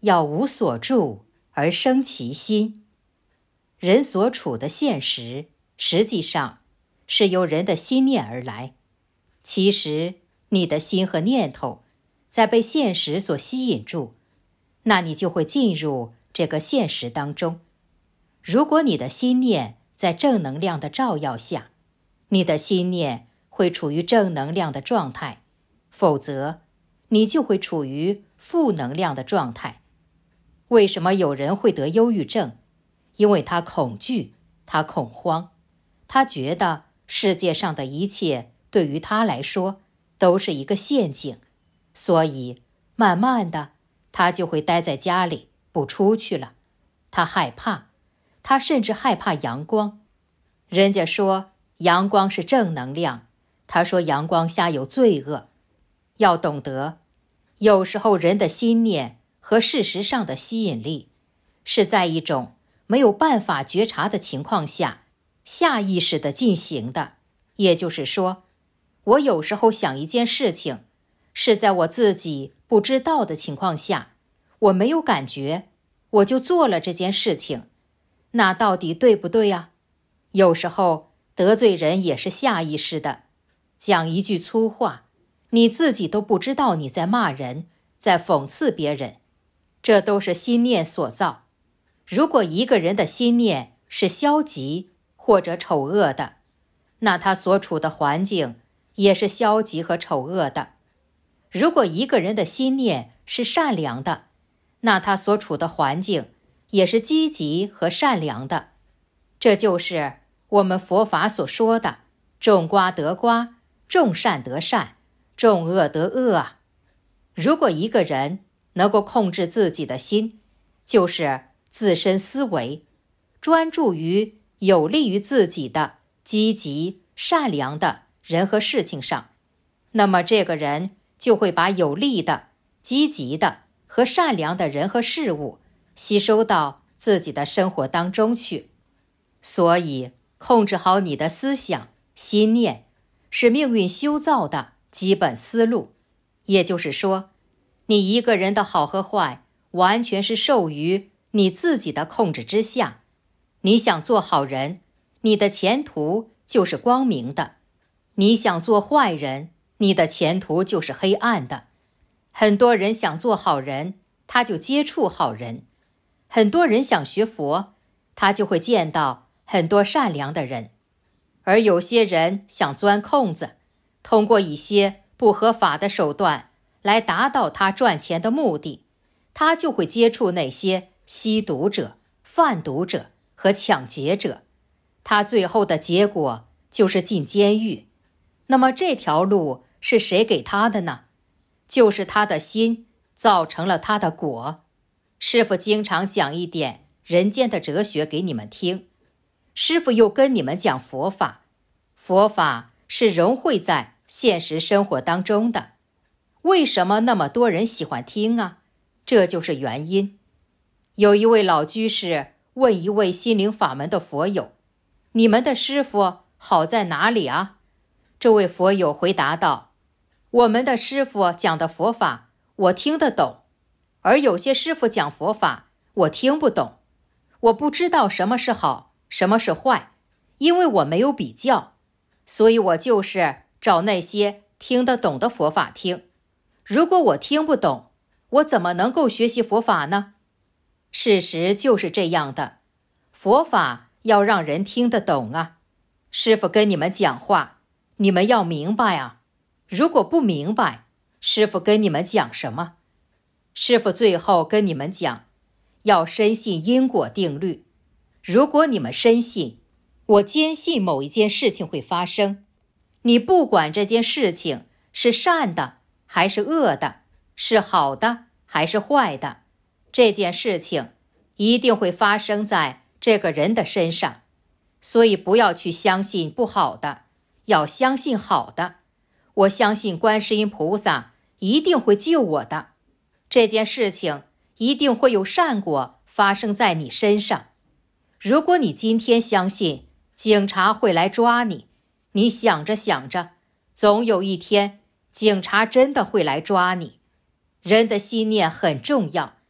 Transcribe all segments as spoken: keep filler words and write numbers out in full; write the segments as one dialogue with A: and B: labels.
A: 要无所住而生其心。人所处的现实，实际上是由人的心念而来。其实，你的心和念头在被现实所吸引住，那你就会进入这个现实当中。如果你的心念在正能量的照耀下，你的心念会处于正能量的状态，否则你就会处于负能量的状态。为什么有人会得忧郁症？因为他恐惧，他恐慌，他觉得世界上的一切对于他来说都是一个陷阱，所以慢慢的他就会待在家里不出去了。他害怕，他甚至害怕阳光。人家说阳光是正能量，他说阳光下有罪恶。要懂得，有时候人的心念和事实上的吸引力是在一种没有办法觉察的情况下下意识地进行的。也就是说，我有时候想一件事情是在我自己不知道的情况下，我没有感觉，我就做了这件事情。那到底对不对啊？有时候得罪人也是下意识的，讲一句粗话，你自己都不知道你在骂人，在讽刺别人，这都是心念所造。如果一个人的心念是消极或者丑恶的，那他所处的环境也是消极和丑恶的。如果一个人的心念是善良的，那他所处的环境也是积极和善良的。这就是我们佛法所说的种瓜得瓜，种善得善，种恶得恶啊。如果一个人能够控制自己的心，就是自身思维，专注于有利于自己的积极善良的人和事情上，那么这个人就会把有利的、积极的和善良的人和事物吸收到自己的生活当中去。所以控制好你的思想心念是命运修造的基本思路。也就是说，你一个人的好和坏完全是受于你自己的控制之下。你想做好人，你的前途就是光明的；你想做坏人，你的前途就是黑暗的。很多人想做好人，他就接触好人；很多人想学佛，他就会见到很多善良的人。而有些人想钻空子，通过一些不合法的手段来达到他赚钱的目的，他就会接触那些吸毒者、贩毒者和抢劫者，他最后的结果就是进监狱。那么这条路是谁给他的呢？就是他的心造成了他的果。师父经常讲一点人间的哲学给你们听，师父又跟你们讲佛法，佛法是融汇在现实生活当中的。为什么那么多人喜欢听啊？这就是原因。有一位老居士问一位心灵法门的佛友，你们的师父好在哪里啊？这位佛友回答道，我们的师父讲的佛法我听得懂，而有些师父讲佛法我听不懂。我不知道什么是好，什么是坏，因为我没有比较，所以我就是找那些听得懂的佛法听。如果我听不懂，我怎么能够学习佛法呢？事实就是这样的，佛法要让人听得懂啊。师父跟你们讲话，你们要明白啊。如果不明白，师父跟你们讲什么？师父最后跟你们讲，要深信因果定律。如果你们深信，我坚信某一件事情会发生，你不管这件事情是善的还是恶的，是好的还是坏的，这件事情一定会发生在这个人的身上。所以不要去相信不好的，要相信好的。我相信观世音菩萨一定会救我的，这件事情一定会有善果发生在你身上。如果你今天相信警察会来抓你，你想着想着，总有一天警察真的会来抓你。人的心念很重要，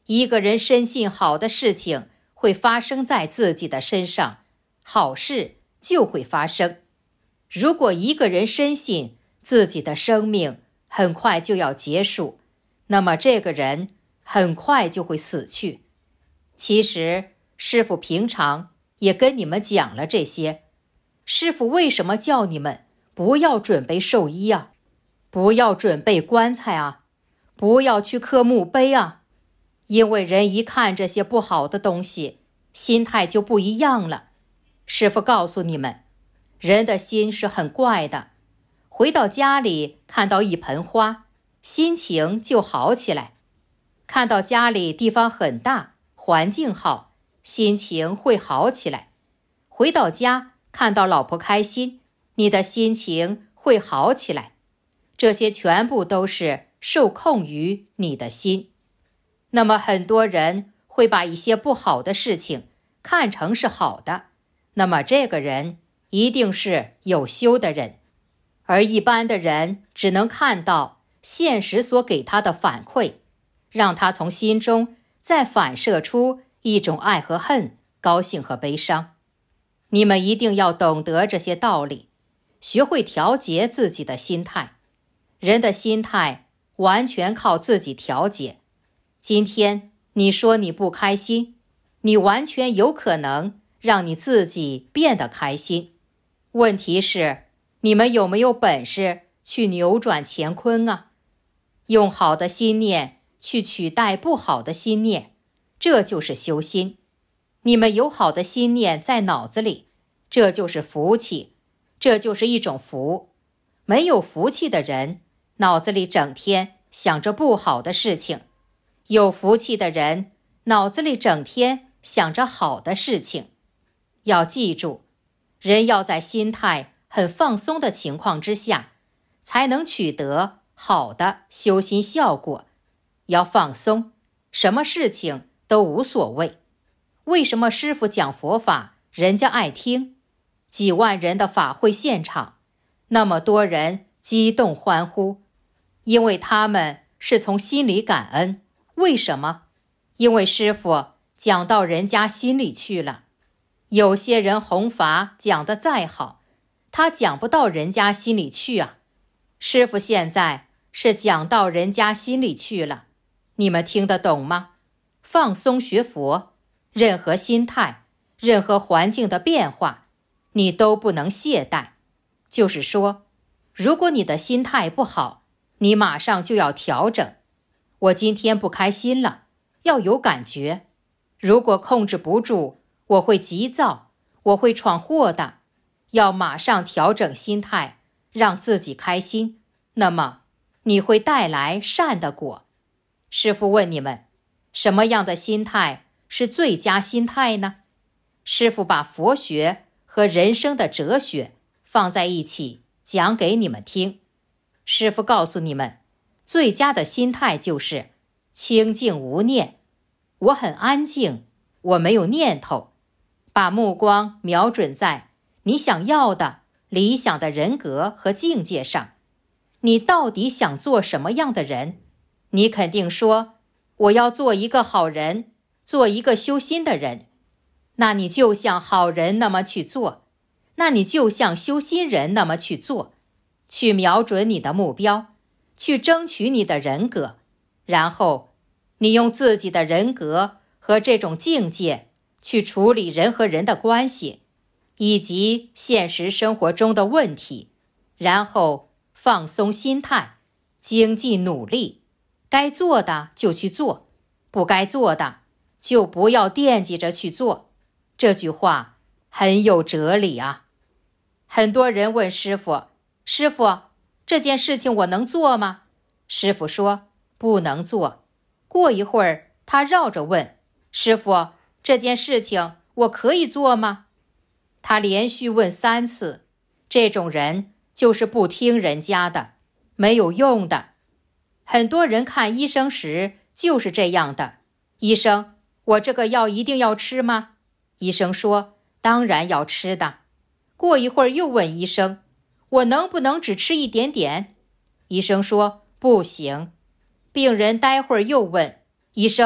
A: 一个人深信好的事情会发生在自己的身上，好事就会发生。如果一个人深信自己的生命很快就要结束，那么这个人很快就会死去。其实师父平常也跟你们讲了这些。师父为什么叫你们不要准备寿衣啊？不要准备棺材啊？不要去刻墓碑啊？因为人一看这些不好的东西，心态就不一样了。师父告诉你们，人的心是很怪的，回到家里看到一盆花，心情就好起来；看到家里地方很大，环境好，心情会好起来；回到家看到老婆开心，你的心情会好起来。这些全部都是受控于你的心。那么很多人会把一些不好的事情看成是好的，那么这个人一定是有修的人。而一般的人只能看到现实所给他的反馈，让他从心中再反射出一种爱和恨，高兴和悲伤。你们一定要懂得这些道理，学会调节自己的心态。人的心态完全靠自己调节。今天你说你不开心，你完全有可能让你自己变得开心。问题是，你们有没有本事去扭转乾坤啊？用好的心念去取代不好的心念，这就是修心。你们有好的心念在脑子里，这就是福气，这就是一种福。没有福气的人，脑子里整天想着不好的事情；有福气的人，脑子里整天想着好的事情。要记住，人要在心态很放松的情况之下，才能取得好的修心效果。要放松，什么事情都无所谓。为什么师父讲佛法人家爱听？几万人的法会现场，那么多人激动欢呼，因为他们是从心里感恩。为什么？因为师父讲到人家心里去了。有些人弘法讲得再好，他讲不到人家心里去啊。师父现在是讲到人家心里去了，你们听得懂吗？放松学佛，任何心态，任何环境的变化，你都不能懈怠。就是说，如果你的心态不好，你马上就要调整。我今天不开心了，要有感觉。如果控制不住，我会急躁，我会闯祸的。要马上调整心态，让自己开心，那么你会带来善的果。师父问你们，什么样的心态是最佳心态呢？师父把佛学和人生的哲学放在一起讲给你们听。师父告诉你们，最佳的心态就是清净无念。我很安静，我没有念头，把目光瞄准在你想要的理想的人格和境界上。你到底想做什么样的人？你肯定说，我要做一个好人，做一个修心的人。那你就像好人那么去做，那你就像修心人那么去做，去瞄准你的目标，去争取你的人格，然后你用自己的人格和这种境界去处理人和人的关系，以及现实生活中的问题，然后放松心态，精进努力，该做的就去做，不该做的就不要惦记着去做。这句话很有哲理啊。很多人问师父，师父，这件事情我能做吗？师父说，不能做。过一会儿，他绕着问，师父，这件事情我可以做吗？他连续问三次。这种人就是不听人家的，没有用的。很多人看医生时就是这样的，医生，我这个药一定要吃吗？医生说，当然要吃的。过一会儿又问医生，我能不能只吃一点点？医生说，不行。病人待会儿又问，医生，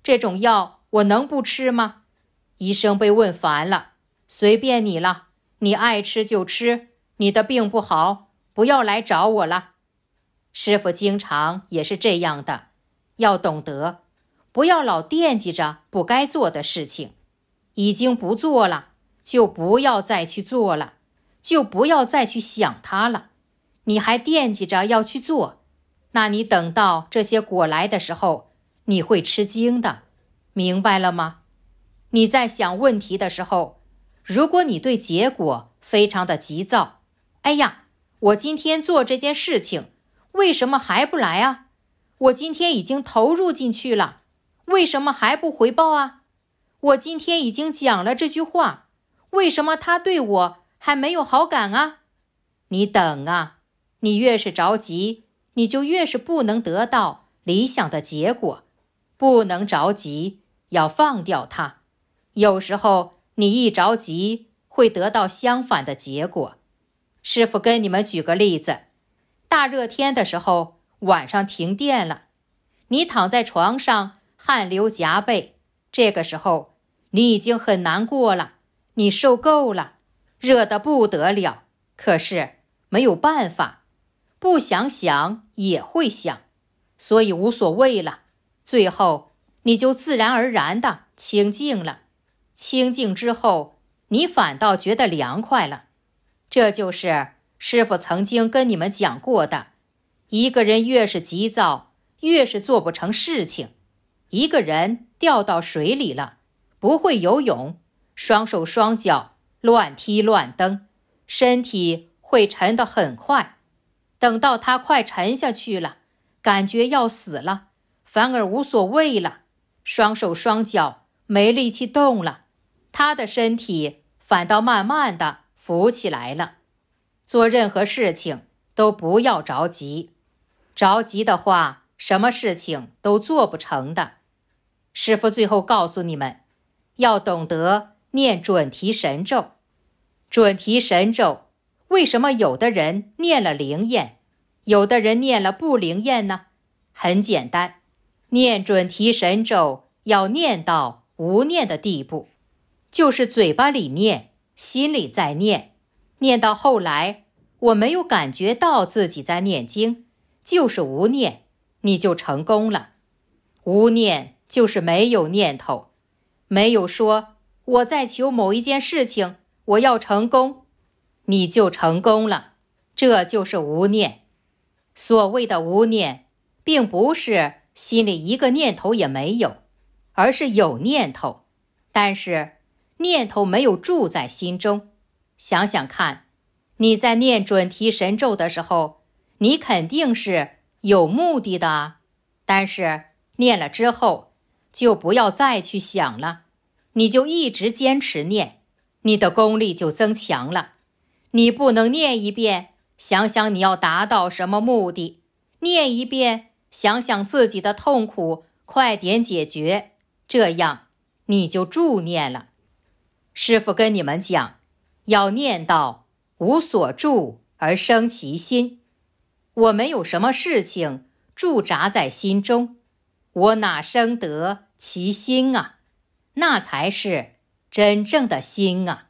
A: 这种药我能不吃吗？医生被问烦了，随便你了，你爱吃就吃，你的病不好，不要来找我了。师父经常也是这样的，要懂得，不要老惦记着不该做的事情，已经不做了，就不要再去做了，就不要再去想它了。你还惦记着要去做，那你等到这些果来的时候，你会吃惊的，明白了吗？你在想问题的时候，如果你对结果非常的急躁，哎呀，我今天做这件事情，为什么还不来啊？我今天已经投入进去了，为什么还不回报啊？我今天已经讲了这句话，为什么他对我还没有好感啊？你等啊，你越是着急，你就越是不能得到理想的结果。不能着急，要放掉它。有时候你一着急，会得到相反的结果。师父跟你们举个例子，大热天的时候，晚上停电了，你躺在床上，汗流浃背，这个时候你已经很难过了，你受够了，热得不得了，可是没有办法，不想想也会想，所以无所谓了，最后你就自然而然地清静了。清静之后，你反倒觉得凉快了。这就是师父曾经跟你们讲过的，一个人越是急躁，越是做不成事情。一个人掉到水里了，不会游泳，双手双脚乱踢乱蹬，身体会沉得很快。等到他快沉下去了，感觉要死了，反而无所谓了，双手双脚没力气动了，他的身体反倒慢慢的浮起来了。做任何事情都不要着急，着急的话，什么事情都做不成的。师父最后告诉你们，要懂得念准提神咒。准提神咒，为什么有的人念了灵验，有的人念了不灵验呢？很简单，念准提神咒要念到无念的地步，就是嘴巴里念，心里在念，念到后来我没有感觉到自己在念经，就是无念，你就成功了。无念就是没有念头，没有说我在求某一件事情，我要成功，你就成功了，这就是无念。所谓的无念，并不是心里一个念头也没有，而是有念头，但是念头没有住在心中。想想看，你在念准提神咒的时候，你肯定是有目的的啊，但是念了之后，就不要再去想了，你就一直坚持念，你的功力就增强了。你不能念一遍，想想你要达到什么目的，念一遍，想想自己的痛苦快点解决，这样你就助念了。师父跟你们讲，要念到无所住而生其心。我没有什么事情驻扎在心中，我哪生得其心啊？那才是真正的心啊。